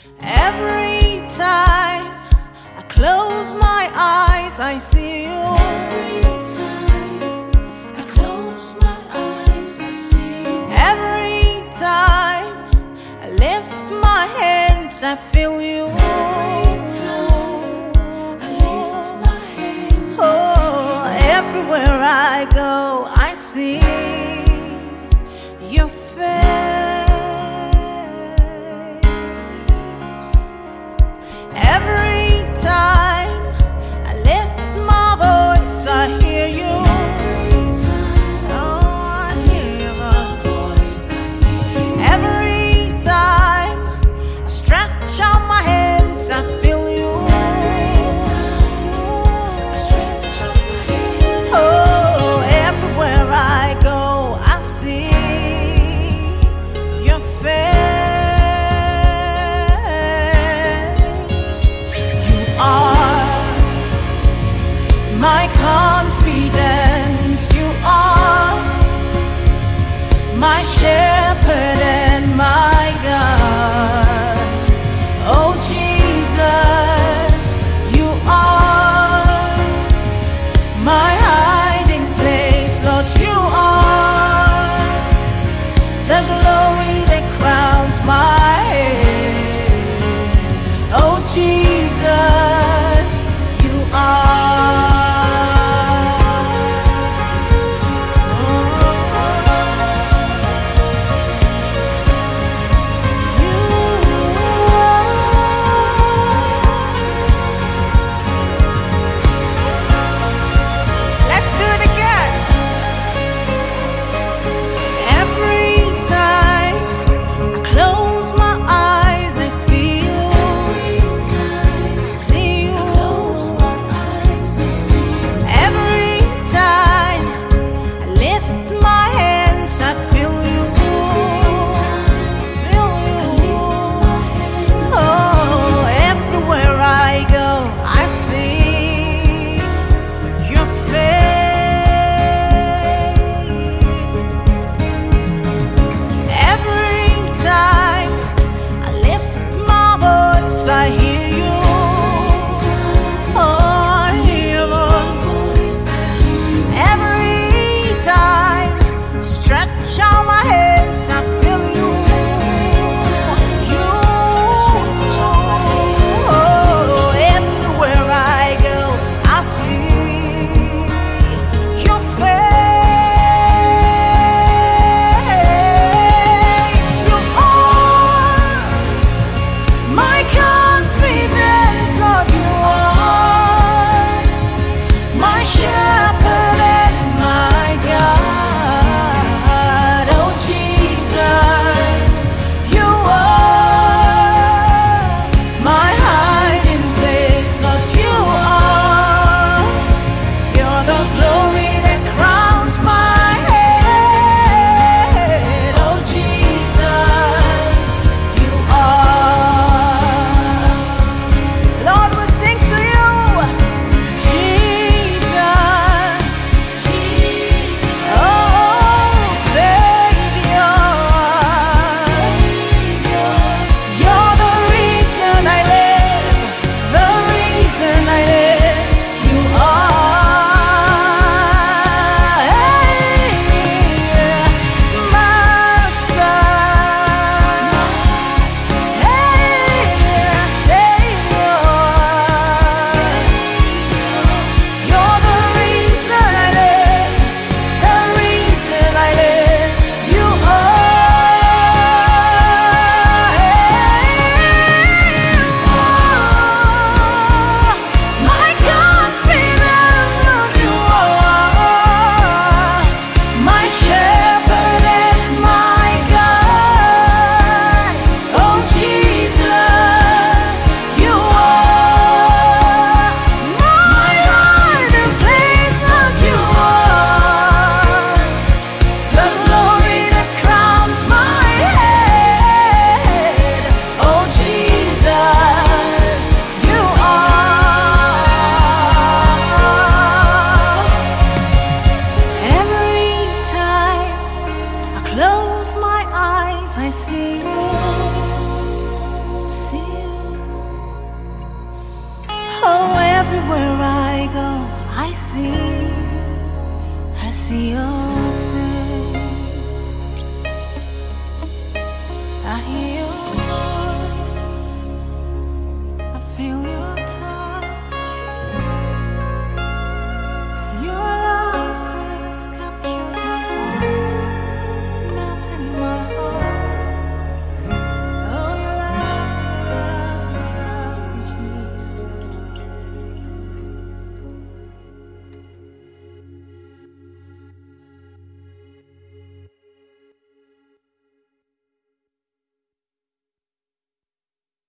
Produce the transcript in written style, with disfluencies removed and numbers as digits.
Every time I close my eyes, I see you. Every time I close my eyes, I see you. Every time I lift my hands, I feel you. Every time I lift my hands, Oh, everywhere I go, I see your face. Every time I lift my voice, I hear you. every time Oh, I hear my your voice, I hear you. Every time I stretch out my hands, I feel you. Every time I stretch out my hands, Oh, everywhere see you. Oh, everywhere I go, I see you.